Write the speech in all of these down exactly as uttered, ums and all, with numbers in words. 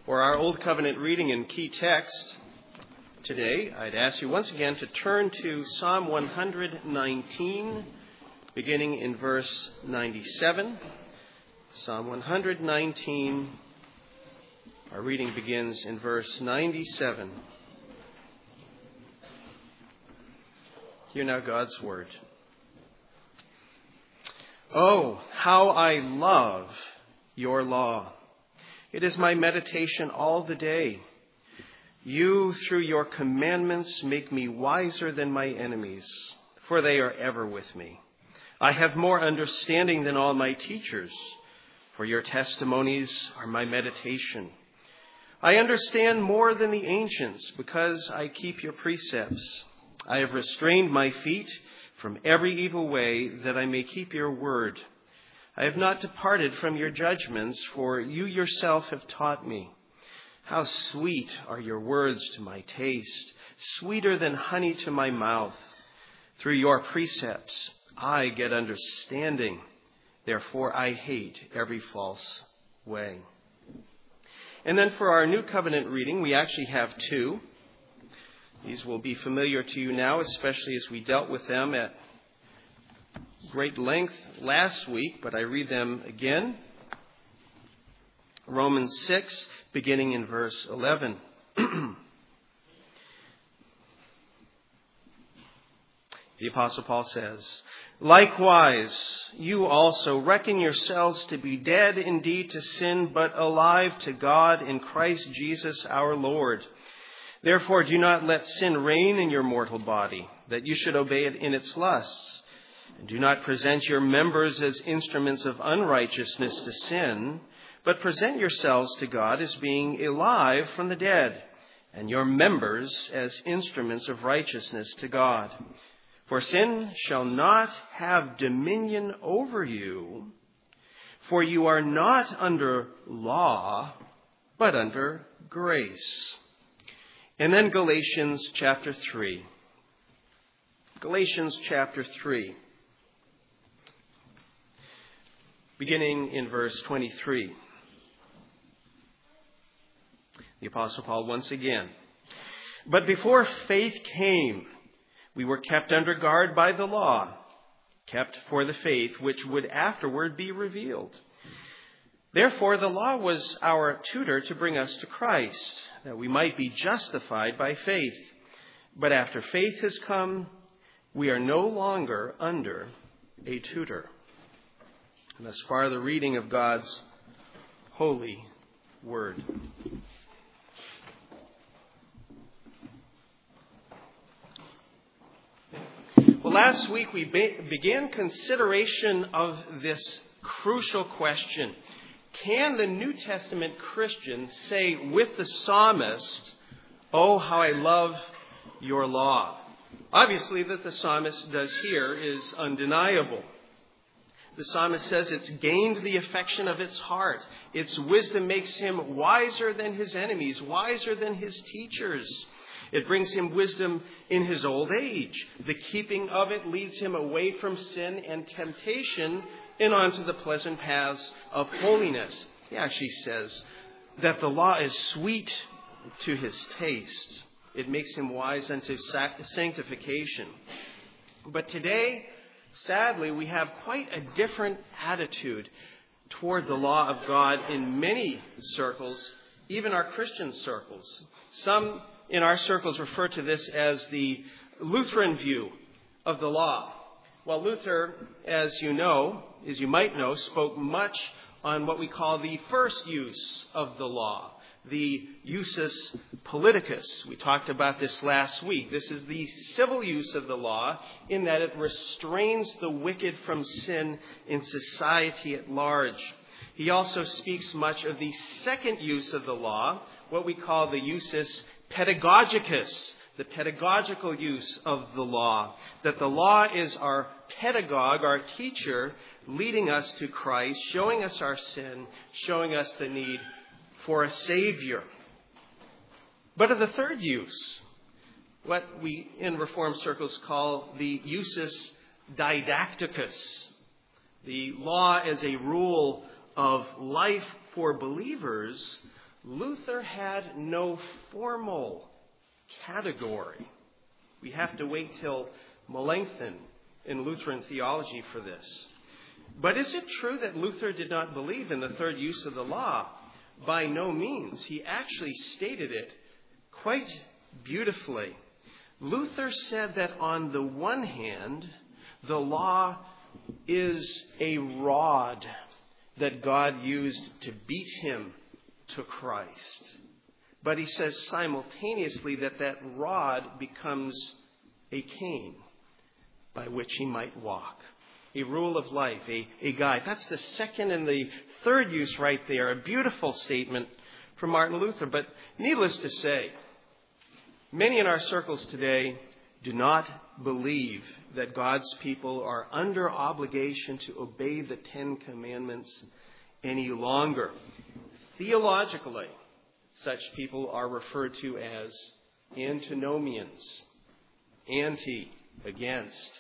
For our Old Covenant reading and key text today, I'd ask you once again to turn to Psalm one nineteen, beginning in verse ninety-seven. Psalm one nineteen, our reading begins in verse ninety-seven. Hear now God's word. Oh, how I love your law. It is my meditation all the day. You, through your commandments, make me wiser than my enemies, for they are ever with me. I have more understanding than all my teachers, for your testimonies are my meditation. I understand more than the ancients, because I keep your precepts. I have restrained my feet from every evil way, that I may keep your word. I have not departed from your judgments, for you yourself have taught me. How sweet are your words to my taste, sweeter than honey to my mouth. Through your precepts I get understanding, therefore I hate every false way. And then for our New Covenant reading, we actually have two. These will be familiar to you now, especially as we dealt with them at great length last week, but I read them again. Romans six, beginning in verse eleven. The Apostle Paul says, "Likewise, you also reckon yourselves to be dead indeed to sin, but alive to God in Christ Jesus our Lord. Therefore, do not let sin reign in your mortal body, that you should obey it in its lusts. And do not present your members as instruments of unrighteousness to sin, but present yourselves to God as being alive from the dead, and your members as instruments of righteousness to God. For sin shall not have dominion over you, for you are not under law, but under grace." And then Galatians chapter three. Galatians chapter three. Beginning in verse twenty-three. The Apostle Paul once again. "But before faith came, we were kept under guard by the law, kept for the faith which would afterward be revealed. Therefore the law was our tutor to bring us to Christ, that we might be justified by faith. But after faith has come, we are no longer under a tutor." And thus far, the reading of God's holy word. Well, last week we be- began consideration of this crucial question. Can the New Testament Christian say with the psalmist, "Oh, how I love your law"? Obviously, that the psalmist does here is undeniable. The psalmist says it's gained the affection of its heart. Its wisdom makes him wiser than his enemies, wiser than his teachers. It brings him wisdom in his old age. The keeping of it leads him away from sin and temptation and onto the pleasant paths of holiness. He actually says that the law is sweet to his taste. It makes him wise unto sanctification. But today, sadly, we have quite a different attitude toward the law of God in many circles, even our Christian circles. Some in our circles refer to this as the Lutheran view of the law. Well, Luther, as you know, as you might know, spoke much on what we call the first use of the law, the usus politicus. We talked about this last week. This is the civil use of the law in that it restrains the wicked from sin in society at large. He also speaks much of the second use of the law, what we call the usus pedagogicus, the pedagogical use of the law, that the law is our pedagogue, our teacher, leading us to Christ, showing us our sin, showing us the need for a Savior. But of the third use, what we in Reformed circles call the usus didacticus, the law as a rule of life for believers, Luther had no formal category. We have to wait till Melanchthon in Lutheran theology for this. But is it true that Luther did not believe in the third use of the law? By no means. He actually stated it quite beautifully. Luther said that on the one hand, the law is a rod that God used to beat him to Christ. But he says simultaneously that that rod becomes a cane by which he might walk. A rule of life, a, a guide. That's the second and the third use right there. A beautiful statement from Martin Luther. But needless to say, many in our circles today do not believe that God's people are under obligation to obey the Ten Commandments any longer. Theologically, such people are referred to as antinomians. Anti, against.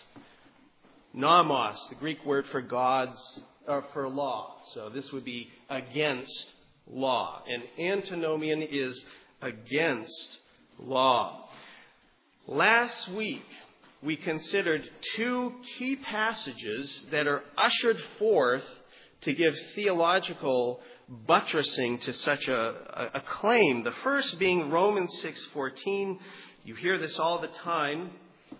Nomos, the Greek word for God's, or for law. So this would be against law. And antinomian is against law. Last week, we considered two key passages that are ushered forth to give theological buttressing to such a, a, a claim. The first being Romans six fourteen. You hear this all the time,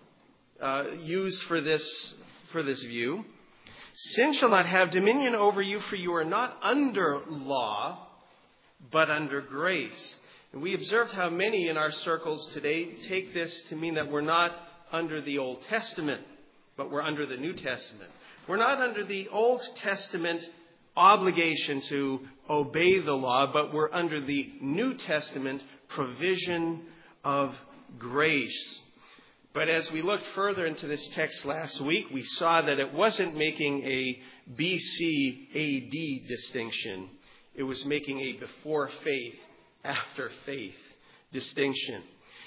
uh, used for this for this view. Sin shall not have dominion over you, for you are not under law, but under grace. And we observed how many in our circles today take this to mean that we're not under the Old Testament, but we're under the New Testament. We're not under the Old Testament obligation to obey the law, but we're under the New Testament provision of grace. But as we looked further into this text last week, we saw that it wasn't making a B C A D distinction. It was making a before faith, after faith distinction.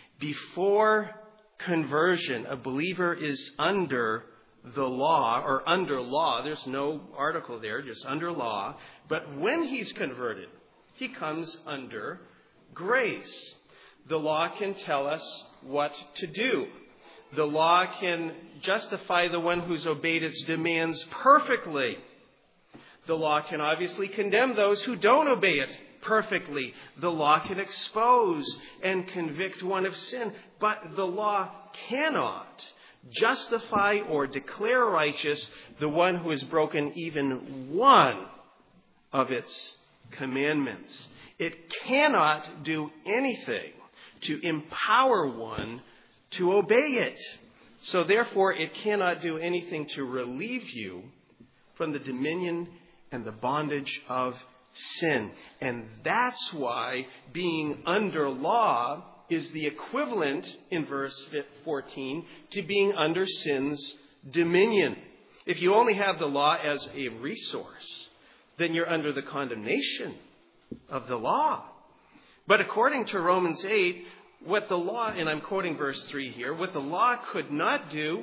Before conversion, a believer is under the law, or under law. There's no article there, just under law. But when he's converted, he comes under grace. The law can tell us what to do. The law can justify the one who's obeyed its demands perfectly. The law can obviously condemn those who don't obey it perfectly. The law can expose and convict one of sin, but the law cannot justify or declare righteous the one who has broken even one of its commandments. It cannot do anything to empower one to obey it. So therefore, it cannot do anything to relieve you from the dominion and the bondage of sin. And that's why being under law is the equivalent, in verse fourteen, to being under sin's dominion. If you only have the law as a resource, then you're under the condemnation of the law. But according to Romans eight, what the law, and I'm quoting verse three here, what the law could not do,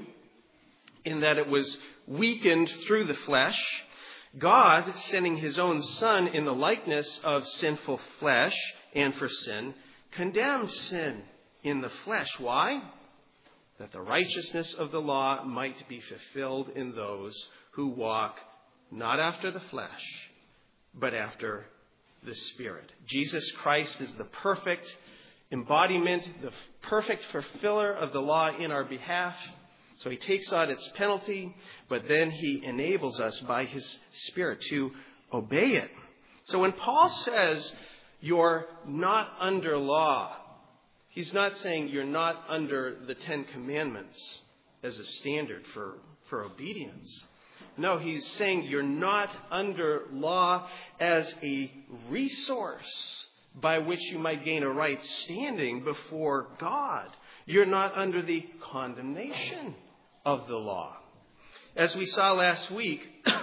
in that it was weakened through the flesh, God, sending his own Son in the likeness of sinful flesh and for sin, condemned sin in the flesh. Why? That the righteousness of the law might be fulfilled in those who walk not after the flesh, but after the Spirit. Jesus Christ is the perfect embodiment, the perfect fulfiller of the law in our behalf. So he takes on its penalty, but then he enables us by his Spirit to obey it. So when Paul says you're not under law, he's not saying you're not under the Ten Commandments as a standard for, for obedience. No, he's saying you're not under law as a resource by which you might gain a right standing before God. You're not under the condemnation of the law. As we saw last week,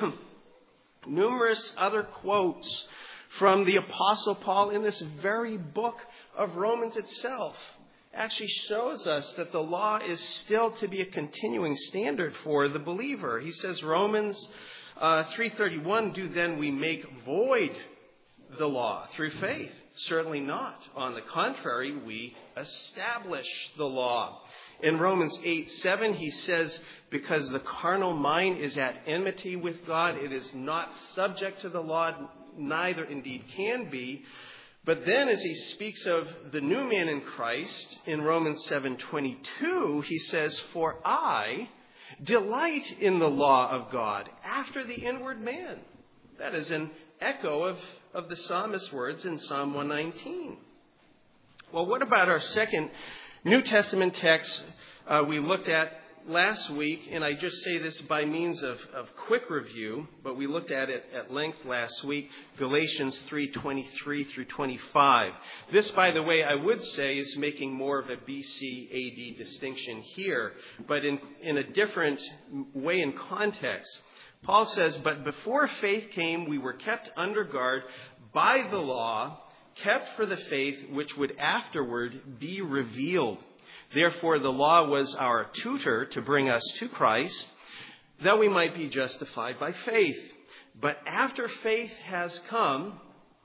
numerous other quotes from the Apostle Paul in this very book of Romans itself actually shows us that the law is still to be a continuing standard for the believer. He says, Romans uh, three thirty-one, do then we make void the law through faith? Certainly not. On the contrary, we establish the law. In Romans eight seven, he says, because the carnal mind is at enmity with God, it is not subject to the law, neither indeed can be. But then as he speaks of the new man in Christ, in Romans seven twenty-two, he says, for I delight in the law of God after the inward man. That is an echo of, of the psalmist's words in Psalm one nineteen. Well, what about our second New Testament text uh, we looked at last week? And I just say this by means of, of quick review, but we looked at it at length last week, Galatians three twenty-three through twenty-five. This, by the way, I would say is making more of a B C A D distinction here, but in, in a different way in context. Paul says, but before faith came, we were kept under guard by the law, kept for the faith which would afterward be revealed. Therefore, the law was our tutor to bring us to Christ, that we might be justified by faith. But after faith has come,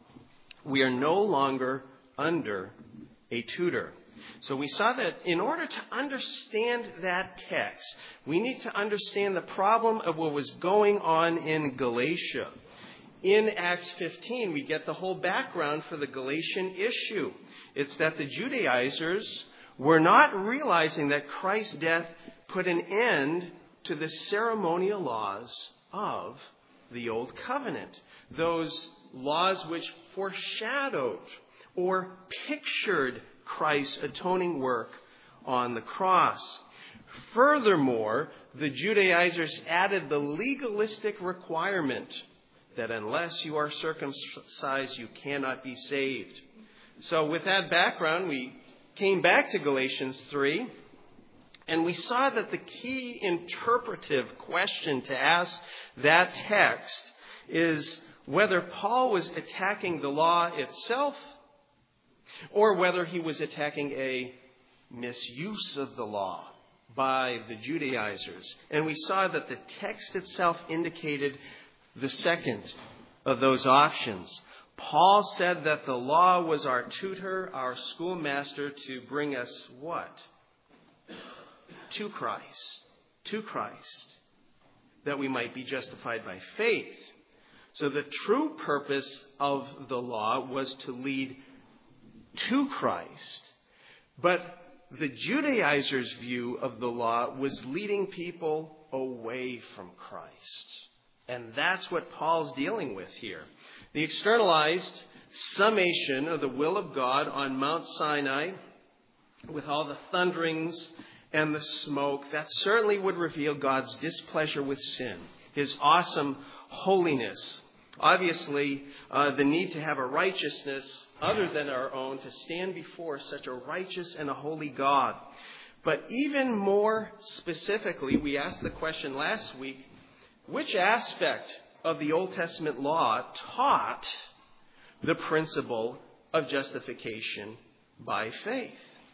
we are no longer under a tutor. So we saw that in order to understand that text, we need to understand the problem of what was going on in Galatia. In Acts fifteen, we get the whole background for the Galatian issue. It's that the Judaizers were not realizing that Christ's death put an end to the ceremonial laws of the Old Covenant. Those laws which foreshadowed or pictured Christ's atoning work on the cross. Furthermore, the Judaizers added the legalistic requirement that unless you are circumcised, you cannot be saved. So with that background, we came back to Galatians three, and we saw that the key interpretive question to ask that text is whether Paul was attacking the law itself or whether he was attacking a misuse of the law by the Judaizers. And we saw that the text itself indicated the second of those options. Paul said that the law was our tutor, our schoolmaster to bring us what? To Christ. To Christ. That we might be justified by faith. So the true purpose of the law was to lead to Christ. But the Judaizers' view of the law was leading people away from Christ. And that's what Paul's dealing with here. The externalized summation of the will of God on Mount Sinai, with all the thunderings and the smoke, that certainly would reveal God's displeasure with sin, his awesome holiness. Obviously, uh, the need to have a righteousness other than our own to stand before such a righteous and a holy God. But even more specifically, we asked the question last week, which aspect of the Old Testament law taught the principle of justification by faith?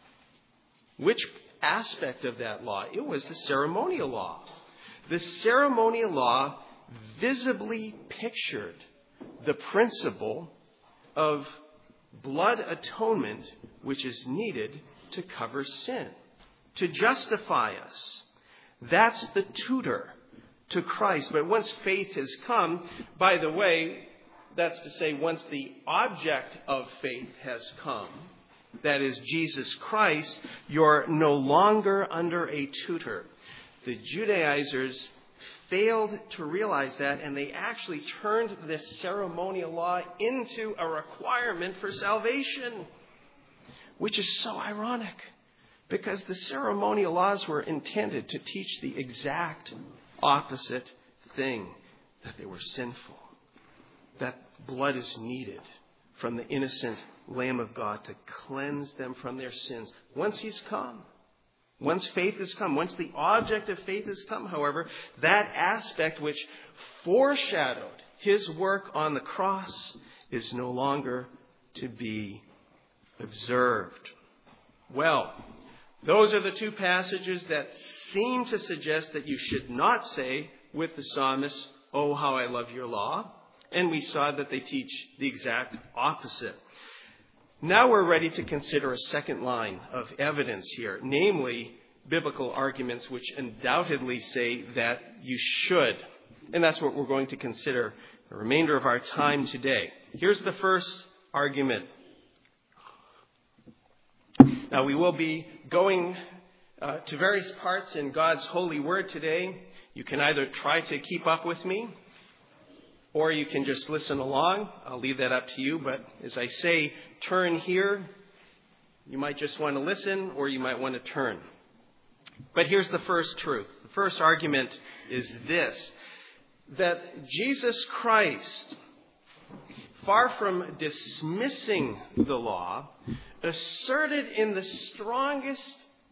Which aspect of that law? It was the ceremonial law. The ceremonial law visibly pictured the principle of blood atonement, which is needed to cover sin, to justify us. That's the tutor to Christ. But once faith has come, by the way, that's to say once the object of faith has come, that is Jesus Christ, you're no longer under a tutor. The Judaizers failed to realize that, and they actually turned this ceremonial law into a requirement for salvation, which is so ironic, because the ceremonial laws were intended to teach the exact opposite thing, that they were sinful, that blood is needed from the innocent Lamb of God to cleanse them from their sins. Once he's come, once faith has come, once the object of faith has come, however, that aspect which foreshadowed his work on the cross is no longer to be observed. Well, those are the two passages that seem to suggest that you should not say with the psalmist, "Oh, how I love your law," And we saw that they teach the exact opposite. Now we're ready to consider a second line of evidence here, namely biblical arguments which undoubtedly say that you should. And that's what we're going to consider the remainder of our time today. Here's the first argument. Now we will be going uh, to various parts in God's holy word today. You can either try to keep up with me, or you can just listen along. I'll leave that up to you. But as I say, turn here. You might just want to listen, or you might want to turn. But here's the first truth. The first argument is this, that Jesus Christ, far from dismissing the law, asserted in the strongest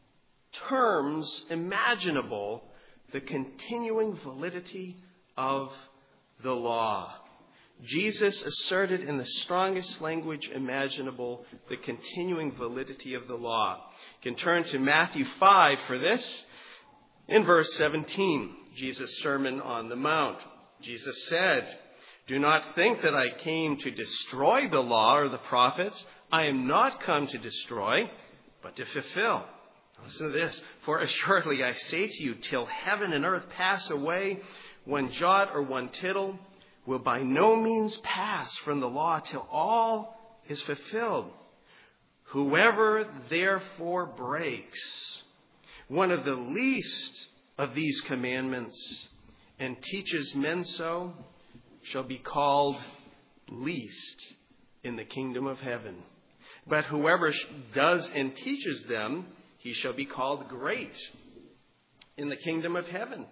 terms imaginable the continuing validity of the law. Jesus asserted in the strongest language imaginable the continuing validity of the law. You can turn to Matthew five for this. In verse seventeen, Jesus' Sermon on the Mount. Jesus said, "Do not think that I came to destroy the law or the prophets. I am not come to destroy, but to fulfill." Listen to this. "For assuredly I say to you, till heaven and earth pass away, one jot or one tittle will by no means pass from the law till all is fulfilled. Whoever therefore breaks one of the least of these commandments and teaches men so shall be called least in the kingdom of heaven. But whoever does and teaches them, he shall be called great in the kingdom of heaven."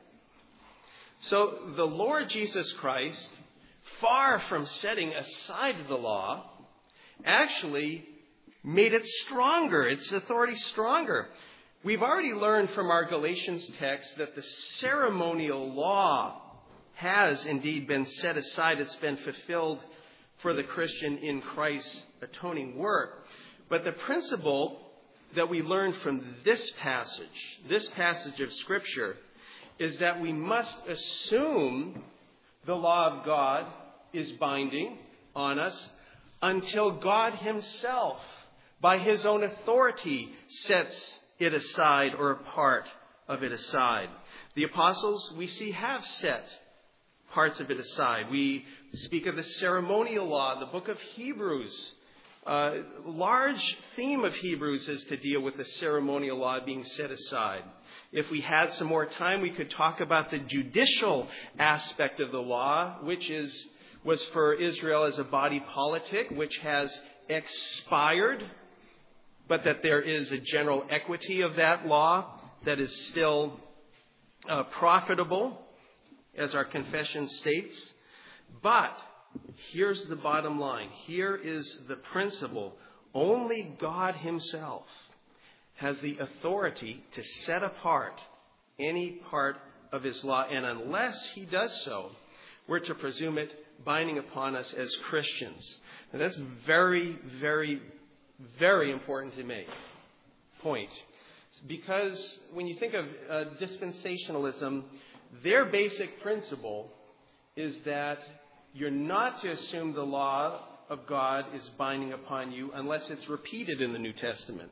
So the Lord Jesus Christ, far from setting aside the law, actually made it stronger, its authority stronger. We've already learned from our Galatians text that the ceremonial law has indeed been set aside. It's been fulfilled for the Christian in Christ's atoning work. But the principle that we learn from this passage, this passage of Scripture, is that we must assume the law of God is binding on us until God himself, by his own authority, sets it aside or a part of it aside. The apostles, we see, have set parts of it aside. We speak of the ceremonial law, the book of Hebrews. Uh, large theme of Hebrews is to deal with the ceremonial law being set aside. If we had some more time, we could talk about the judicial aspect of the law, which is was for Israel as a body politic, which has expired, but that there is a general equity of that law that is still uh, profitable, as our confession states. But here's the bottom line. Here is the principle. Only God himself has the authority to set apart any part of his law. And unless he does so, we're to presume it binding upon us as Christians. And that's very, very, very important to make. Point. Because when you think of uh, dispensationalism, their basic principle is that you're not to assume the law of God is binding upon you unless it's repeated in the New Testament.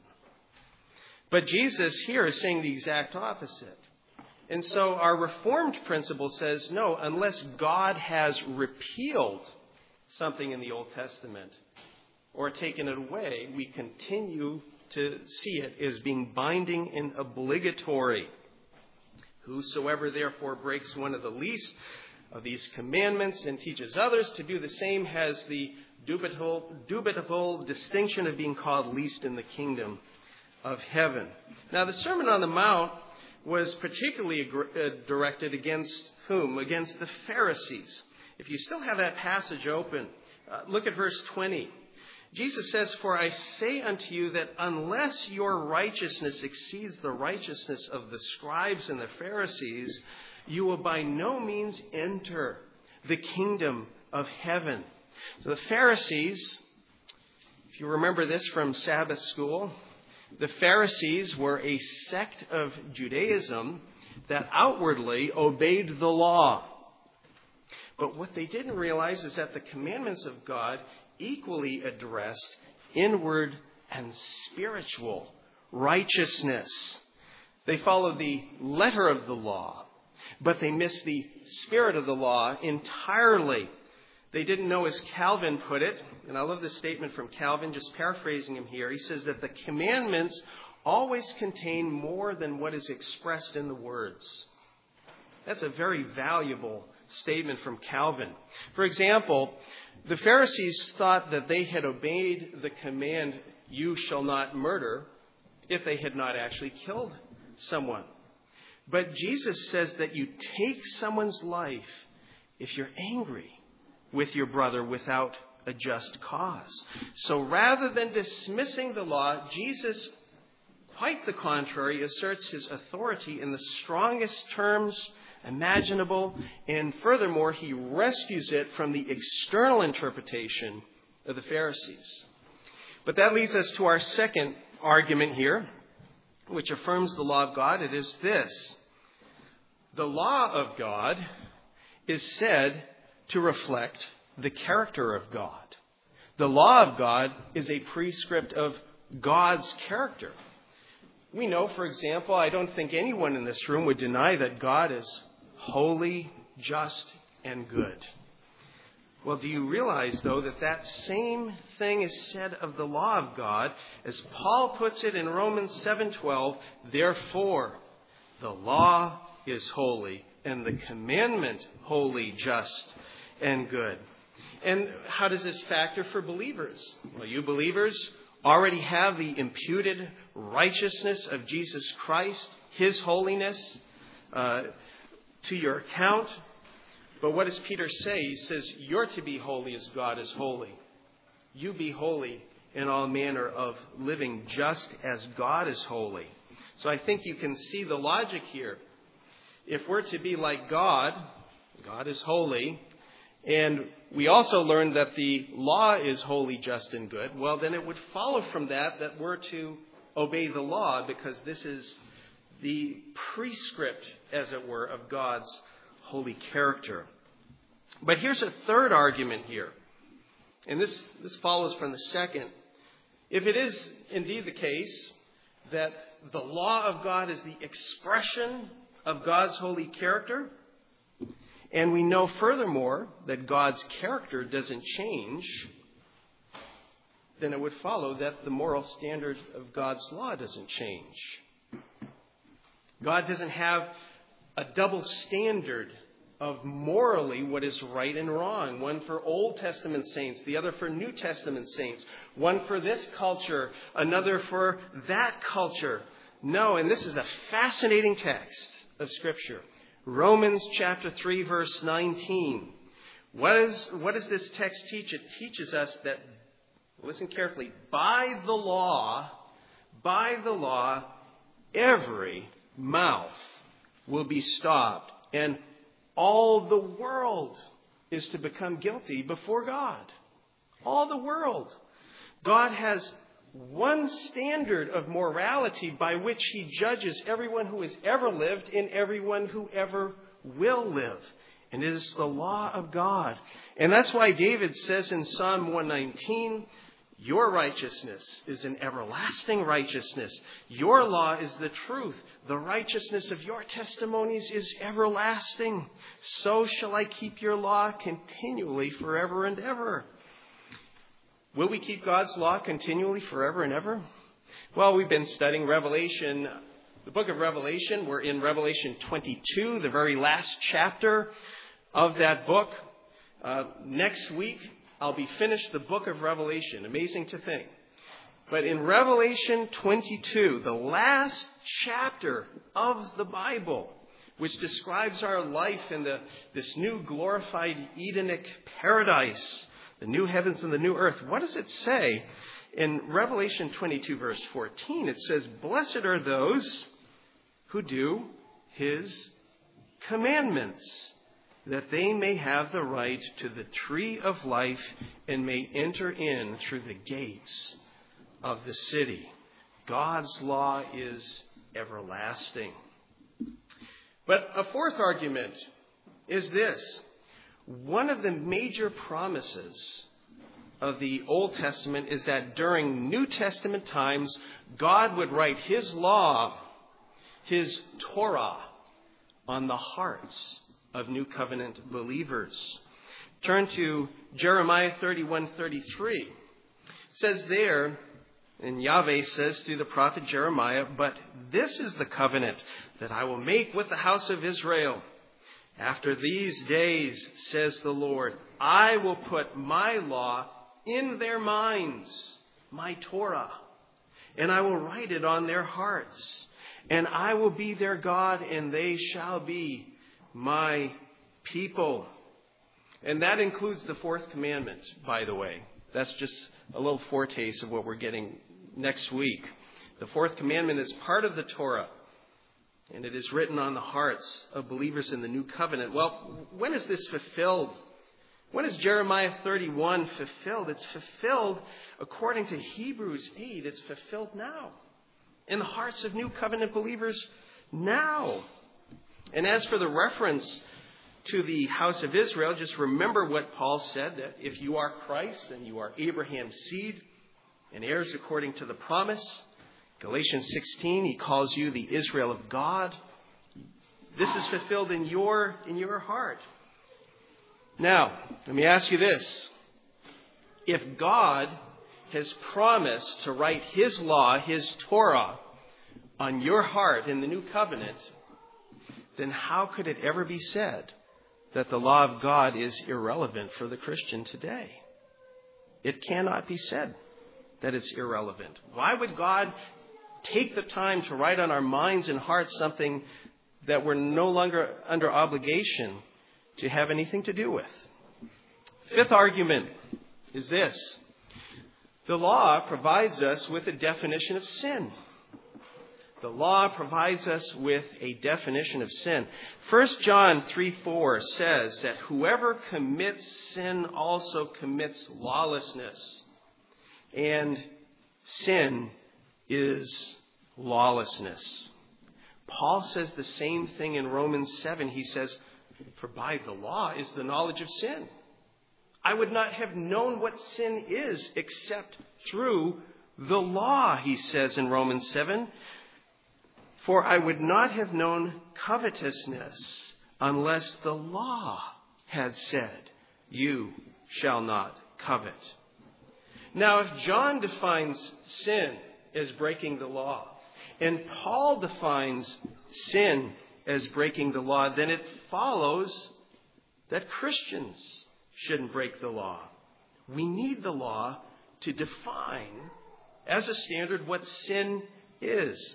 But Jesus here is saying the exact opposite. And so our Reformed principle says, no, unless God has repealed something in the Old Testament or taken it away, we continue to see it as being binding and obligatory. Whosoever therefore breaks one of the least of these commandments and teaches others to do the same has the dubitable, dubitable distinction of being called least in the kingdom of heaven. Now, the Sermon on the Mount was particularly directed against whom? Against the Pharisees. If you still have that passage open, uh, look at verse twenty. Jesus says, "For I say unto you that unless your righteousness exceeds the righteousness of the scribes and the Pharisees, you will by no means enter the kingdom of heaven." So the Pharisees, if you remember this from Sabbath school, the Pharisees were a sect of Judaism that outwardly obeyed the law. But what they didn't realize is that the commandments of God equally addressed inward and spiritual righteousness. They followed the letter of the law, but they missed the spirit of the law entirely. They didn't know, as Calvin put it, and I love this statement from Calvin, just paraphrasing him here. He says that the commandments always contain more than what is expressed in the words. That's a very valuable statement from Calvin. For example, the Pharisees thought that they had obeyed the command, "You shall not murder," if they had not actually killed someone. But Jesus says that you take someone's life if you're angry with your brother without a just cause. So rather than dismissing the law, Jesus, quite the contrary, asserts his authority in the strongest terms imaginable, and furthermore, he rescues it from the external interpretation of the Pharisees. But that leads us to our second argument here, which affirms the law of God. It is this: the law of God is said to reflect the character of God. The law of God is a prescript of God's character. We know, for example, I don't think anyone in this room would deny that God is holy, just, and good. Well, do you realize, though, that that same thing is said of the law of God, as Paul puts it in Romans seven twelve, "Therefore, the law is holy, and the commandment holy, just, and good." And how does this factor for believers? Well, you believers already have the imputed righteousness of Jesus Christ, his holiness, uh, to your account. But what does Peter say? He says, you're to be holy as God is holy. You be holy in all manner of living, just as God is holy. So I think you can see the logic here. If we're to be like God, God is holy, and we also learned that the law is holy, just, and good, well, then it would follow from that that we're to obey the law, because this is the prescript, as it were, of God's holy character. But here's a third argument here, and this, this follows from the second. If it is indeed the case that the law of God is the expression of God's holy character, and we know furthermore that God's character doesn't change, then it would follow that the moral standard of God's law doesn't change. God doesn't have a double standard of morally what is right and wrong. One for Old Testament saints, the other for New Testament saints. One for this culture, another for that culture. No, and this is a fascinating text of Scripture. Romans chapter three, verse nineteen. What, is, what does this text teach? It teaches us that, listen carefully, by the law, by the law, every mouth will be stopped, and all the world is to become guilty before God. All the world. God has one standard of morality by which he judges everyone who has ever lived and everyone who ever will live. And it is the law of God. And that's why David says in Psalm one nineteen, your righteousness is an everlasting righteousness. Your law is the truth. The righteousness of your testimonies is everlasting. So shall I keep your law continually forever and ever. Will we keep God's law continually forever and ever? Well, we've been studying Revelation, the book of Revelation. We're in Revelation twenty-two, the very last chapter of that book. Uh, next week, I'll be finished the book of Revelation. Amazing to think. But in Revelation twenty-two, the last chapter of the Bible, which describes our life in the, this new glorified Edenic paradise, the new heavens and the new earth, what does it say? In Revelation twenty-two, verse fourteen, it says, blessed are those who do his commandments, that they may have the right to the tree of life and may enter in through the gates of the city. God's law is everlasting. But a fourth argument is this. one of the major promises of the Old Testament is that during New Testament times, God would write His law, His Torah, on the hearts of New Covenant believers. Turn to Jeremiah thirty-one thirty-three. It says there, and Yahweh says through the prophet Jeremiah, "But this is the covenant that I will make with the house of Israel. After these days, says the Lord, I will put my law in their minds, my Torah, and I will write it on their hearts. And I will be their God, and they shall be my people." And that includes the fourth commandment, by the way. That's just a little foretaste of what we're getting next week. The fourth commandment is part of the Torah, and it is written on the hearts of believers in the new covenant. Well, when is this fulfilled? When is Jeremiah thirty-one fulfilled? It's fulfilled according to Hebrews eight. It's fulfilled now in the hearts of new covenant believers now. And as for the reference to the house of Israel, just remember what Paul said, that if you are Christ, then you are Abraham's seed and heirs according to the promise. Galatians sixteen, he calls you the Israel of God. This is fulfilled in your, in your heart. Now, let me ask you this. If God has promised to write His law, His Torah, on your heart in the new covenant, then how could it ever be said that the law of God is irrelevant for the Christian today? It cannot be said that it's irrelevant. Why would God take the time to write on our minds and hearts something that we're no longer under obligation to have anything to do with? Fifth argument is this. The law provides us with a definition of sin. The law provides us with a definition of sin. First John three four says that whoever commits sin also commits lawlessness. And sin is lawlessness. Paul says the same thing in Romans seven. He says, "For by the law is the knowledge of sin. I would not have known what sin is except through the law," he says in Romans seven. "For I would not have known covetousness unless the law had said, you shall not covet." Now, if John defines sin as breaking the law, and Paul defines sin as breaking the law, then it follows that Christians shouldn't break the law. We need the law to define as a standard what sin is.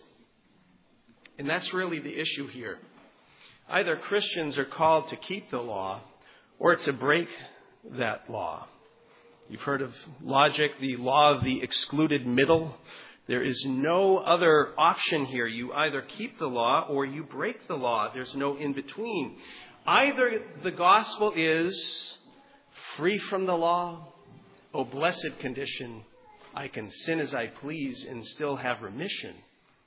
And that's really the issue here. Either Christians are called to keep the law or to break that law. You've heard of logic, the law of the excluded middle. There is no other option here. You either keep the law or you break the law. There's no in between. Either the gospel is free from the law. Oh, blessed condition. I can sin as I please and still have remission.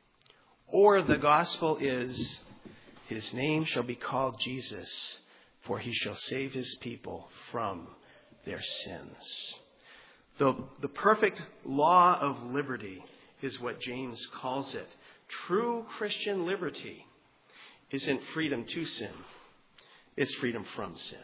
Or the gospel is, His name shall be called Jesus, for He shall save His people from their sins. The, the perfect law of liberty is what James calls it. True Christian liberty isn't freedom to sin. It's freedom from sin.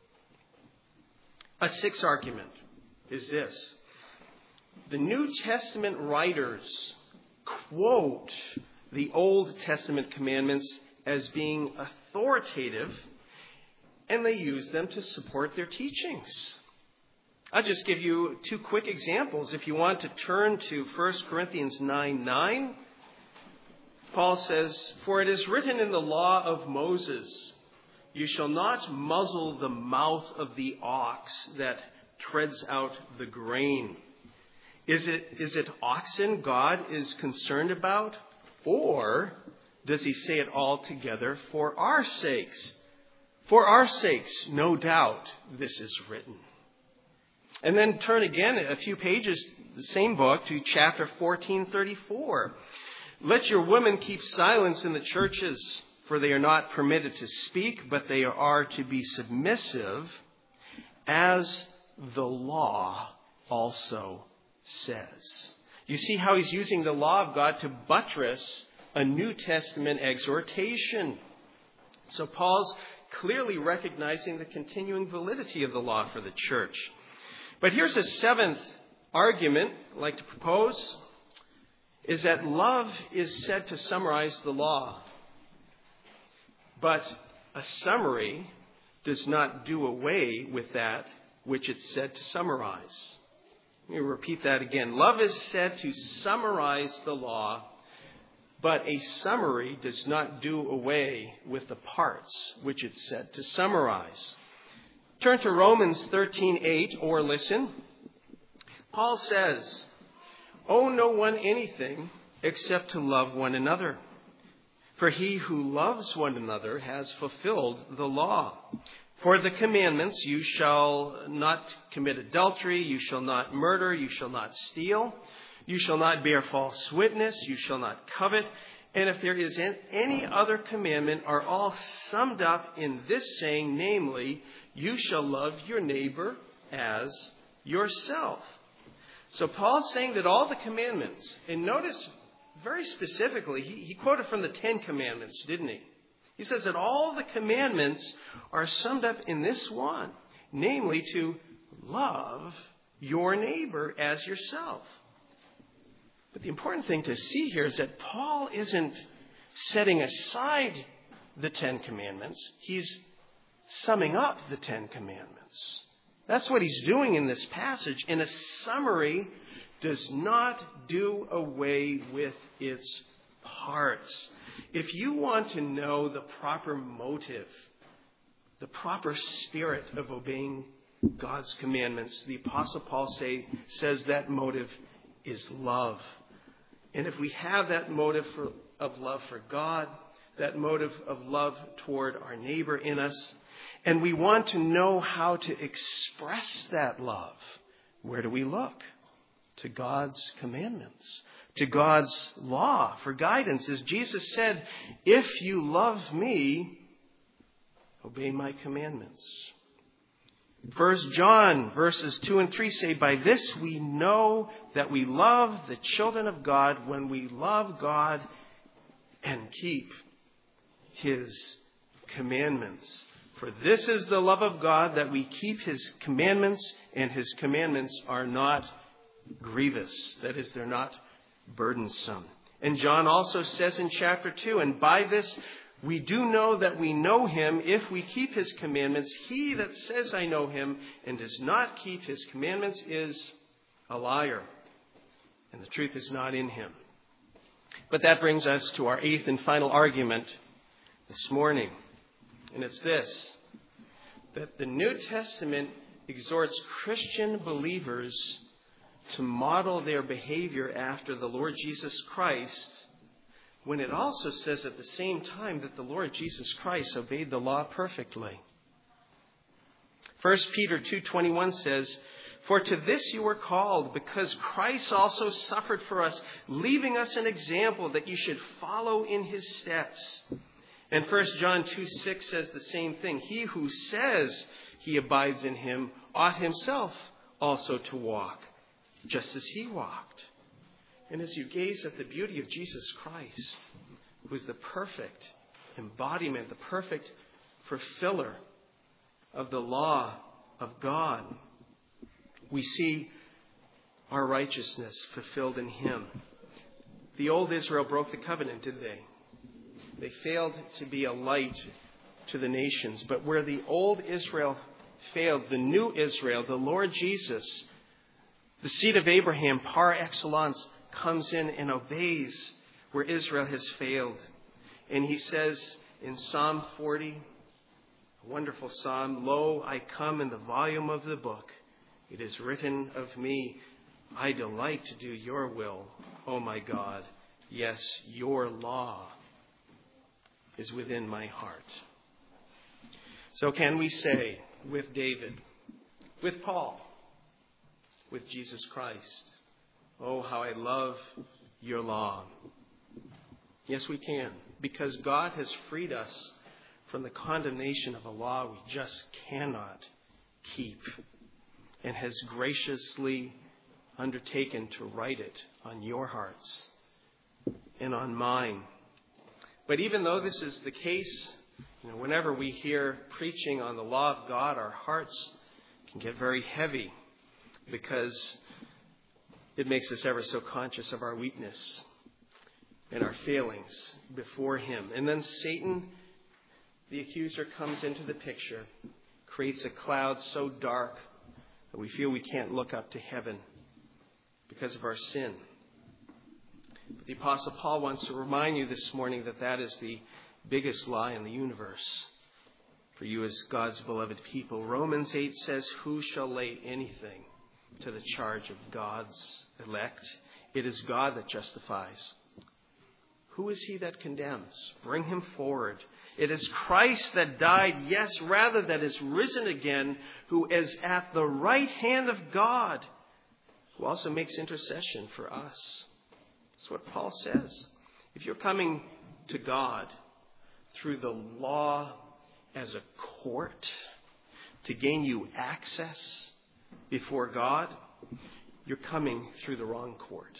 A sixth argument is this. The New Testament writers quote the Old Testament commandments as being authoritative, and they use them to support their teachings. I'll just give you two quick examples. If you want to turn to First Corinthians nine nine, Paul says, "For it is written in the law of Moses, you shall not muzzle the mouth of the ox that treads out the grain." Is it, is it oxen God is concerned about? Or does he say it all together for our sakes? For our sakes, no doubt, this is written. And then turn again a few pages, the same book, to chapter fourteen thirty-four. "Let your women keep silence in the churches, for they are not permitted to speak, but they are to be submissive, as the law also says. You see how he's using the law of God to buttress a New Testament exhortation. So Paul's clearly recognizing the continuing validity of the law for the church. But here's a seventh argument I'd like to propose, is that love is said to summarize the law. But a summary does not do away with that which it's said to summarize. Let me repeat that again. Love is said to summarize the law, but a summary does not do away with the parts which it's said to summarize. Turn to Romans thirteen eight, or listen. Paul says, "Owe no one anything except to love one another. For he who loves one another has fulfilled the law. For the commandments, you shall not commit adultery, you shall not murder, you shall not steal, you shall not bear false witness, you shall not covet, and if there is any other commandment, are all summed up in this saying, namely, you shall love your neighbor as yourself." So Paul's saying that all the commandments, and notice very specifically, he, he quoted from the Ten Commandments, didn't he? He says that all the commandments are summed up in this one, namely to love your neighbor as yourself. But the important thing to see here is that Paul isn't setting aside the Ten Commandments. He's summing up the Ten Commandments. That's what he's doing in this passage. And a summary does not do away with its parts. If you want to know the proper motive, the proper spirit of obeying God's commandments, the Apostle Paul say, says that motive is love. And if we have that motive for, of love for God, that motive of love toward our neighbor in us, and we want to know how to express that love, where do we look? To God's commandments, to God's law for guidance. As Jesus said, if you love me, obey my commandments. First John verses two and three say, by this we know that we love the children of God when we love God and keep his commandments. For this is the love of God, that we keep his commandments, and his commandments are not grievous. That is, they're not burdensome. And John also says in chapter two, and by this we do know that we know him if we keep his commandments. He that says, I know him, and does not keep his commandments is a liar, and the truth is not in him. But that brings us to our eighth and final argument this morning. And it's this, that the New Testament exhorts Christian believers to model their behavior after the Lord Jesus Christ, when it also says at the same time that the Lord Jesus Christ obeyed the law perfectly. First Peter two twenty-one says, for to this you were called, because Christ also suffered for us, leaving us an example that you should follow in his steps. And First John two six says the same thing. He who says he abides in him ought himself also to walk, just as he walked. And as you gaze at the beauty of Jesus Christ, who is the perfect embodiment, the perfect fulfiller of the law of God, we see our righteousness fulfilled in him. The old Israel broke the covenant, did they? They failed to be a light to the nations. But where the old Israel failed, the new Israel, the Lord Jesus, the seed of Abraham par excellence, comes in and obeys where Israel has failed. And he says in Psalm forty, a wonderful psalm, lo, I come in the volume of the book. It is written of me, I delight to do your will, O my God. Yes, your law is within my heart. So can we say with David, with Paul, with Jesus Christ, oh, how I love your law. Yes, we can, because God has freed us from the condemnation of a law we just cannot keep, and has graciously undertaken to write it on your hearts and on mine. But even though this is the case, you know, whenever we hear preaching on the law of God, our hearts can get very heavy because it makes us ever so conscious of our weakness and our failings before Him. And then Satan, the accuser, comes into the picture, creates a cloud so dark that we feel we can't look up to heaven because of our sin. But the Apostle Paul wants to remind you this morning that that is the biggest lie in the universe for you as God's beloved people. Romans eight says, "Who shall lay anything to the charge of God's elect? It is God that justifies. Who is he that condemns? Bring him forward. It is Christ that died, yes, rather that is risen again, who is at the right hand of God, who also makes intercession for us." That's what Paul says. If you're coming to God through the law as a court to gain you access before God, you're coming through the wrong court.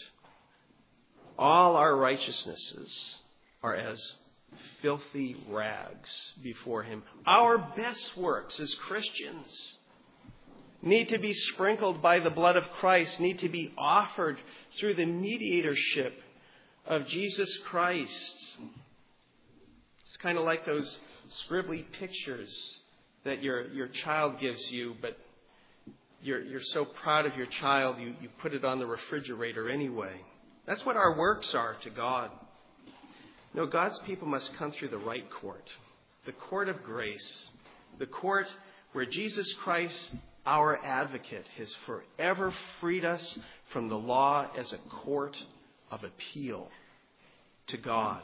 All our righteousnesses are as filthy rags before Him. Our best works as Christians need to be sprinkled by the blood of Christ, need to be offered through the mediatorship of Jesus Christ. It's kind of like those scribbly pictures that your, your child gives you, but you're, you're so proud of your child, you, you put it on the refrigerator anyway. That's what our works are to God. No, God's people must come through the right court, the court of grace, the court where Jesus Christ, our advocate, has forever freed us from the law as a court of appeal to God.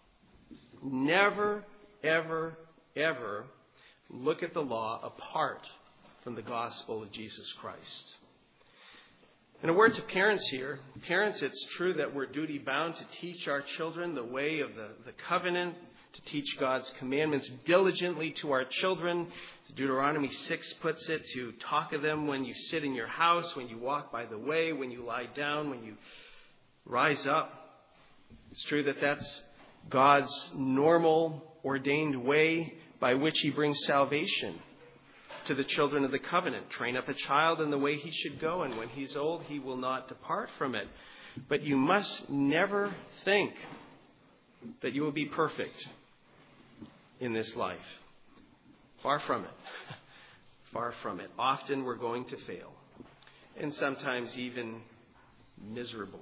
Never, ever, ever look at the law apart from the gospel of Jesus Christ. And a word to parents here. Parents, it's true that we're duty bound to teach our children the way of the, the covenant, to teach God's commandments diligently to our children. Deuteronomy six puts it, to talk of them when you sit in your house, when you walk by the way, when you lie down, when you rise up. It's true that that's God's normal, ordained way by which He brings salvation to the children of the covenant. Train up a child in the way he should go, and when he's old, he will not depart from it. But you must never think that you will be perfect in this life. Far from it. Far from it. Often we're going to fail, and sometimes even miserably.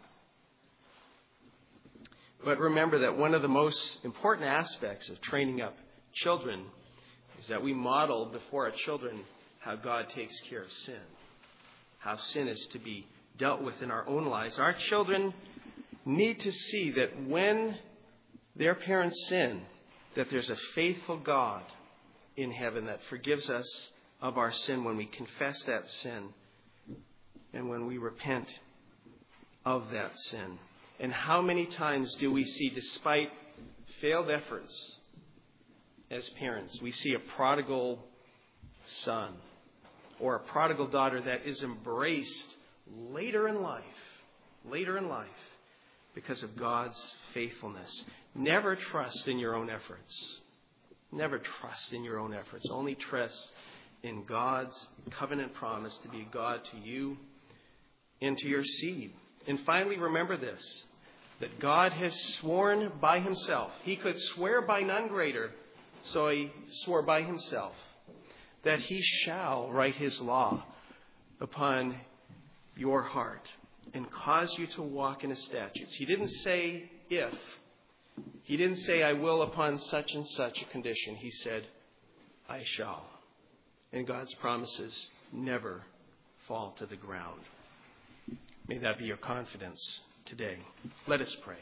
But remember that one of the most important aspects of training up children is that we model before our children how God takes care of sin, how sin is to be dealt with in our own lives. Our children need to see that when their parents sin, that there's a faithful God in heaven that forgives us of our sin when we confess that sin and when we repent of that sin. And how many times do we see, despite failed efforts as parents, we see a prodigal son or a prodigal daughter that is embraced later in life, later in life, because of God's faithfulness. Never trust in your own efforts. Never trust in your own efforts. Only trust in God's covenant promise to be God to you and to your seed. And finally, remember this, that God has sworn by Himself. He could swear by none greater, so He swore by Himself that He shall write His law upon your heart and cause you to walk in His statutes. He didn't say if. He didn't say, I will upon such and such a condition. He said, I shall. And God's promises never fall to the ground. May that be your confidence today. Let us pray.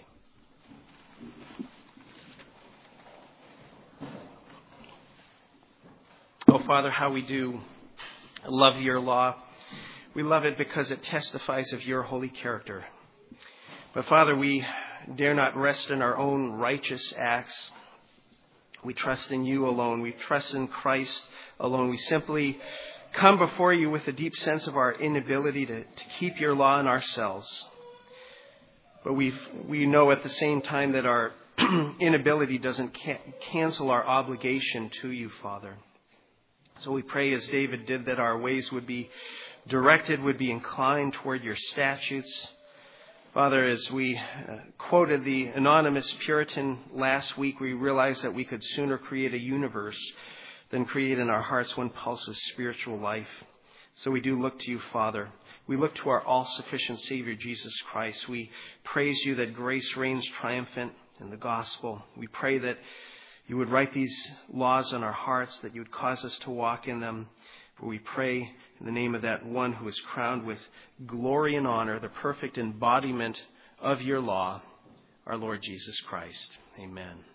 Oh, Father, how we do love your law. We love it because it testifies of your holy character. But Father, we dare not rest in our own righteous acts. We trust in you alone. We trust in Christ alone. We simply come before you with a deep sense of our inability to, to keep your law in ourselves. But we we know at the same time that our inability doesn't ca- cancel our obligation to you, Father. So we pray, as David did, that our ways would be directed, would be inclined toward your statutes. Father, as we uh, quoted the anonymous Puritan last week, we realized that we could sooner create a universe than create in our hearts one pulse of spiritual life. So we do look to you, Father. We look to our all-sufficient Savior, Jesus Christ. We praise you that grace reigns triumphant in the gospel. We pray that you would write these laws on our hearts, that you would cause us to walk in them. For we pray in the name of that one who is crowned with glory and honor, the perfect embodiment of your law, our Lord Jesus Christ. Amen.